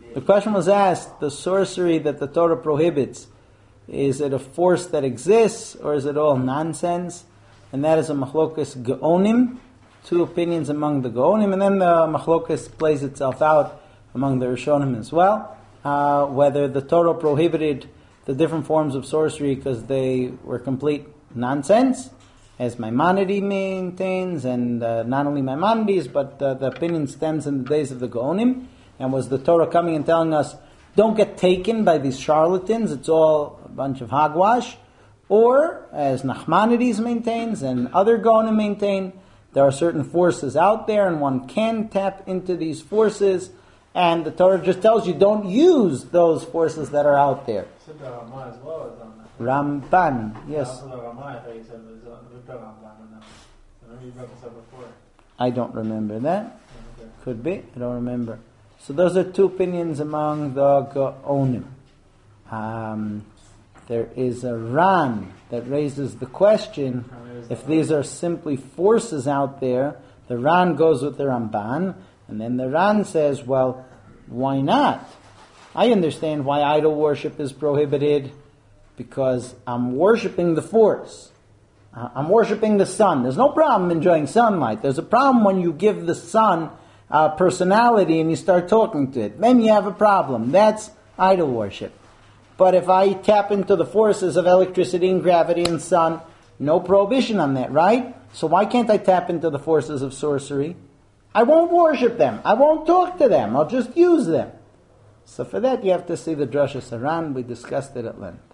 The question was asked, the sorcery that the Torah prohibits, is it a force that exists or is it all nonsense? And that is a machlokas geonim, two opinions among the geonim, and then the machlokas plays itself out among the Rishonim as well, whether the Torah prohibited the different forms of sorcery because they were complete nonsense, as Maimonides maintains, and not only Maimonides, but the opinion stems in the days of the geonim. And was the Torah coming and telling us, don't get taken by these charlatans, it's all a bunch of hogwash? Or, as Nachmanides maintains and other Gaonim maintain, there are certain forces out there and one can tap into these forces, and the Torah just tells you don't use those forces that are out there. Ramban, yes. I don't remember that. Could be, I don't remember. So those are two opinions among the Gaonim. There is a Ran that raises the question, if these are simply forces out there, the Ran goes with the Ramban, and then the Ran says, well, why not? I understand why idol worship is prohibited, because I'm worshiping the force. I'm worshiping the sun. There's no problem enjoying sunlight. There's a problem when you give the sun personality and you start talking to it. Then you have a problem. That's idol worship. But if I tap into the forces of electricity and gravity and sun, no prohibition on that, right? So why can't I tap into the forces of sorcery? I won't worship them. I won't talk to them. I'll just use them. So for that you have to see the Drasha Saran. We discussed it at length.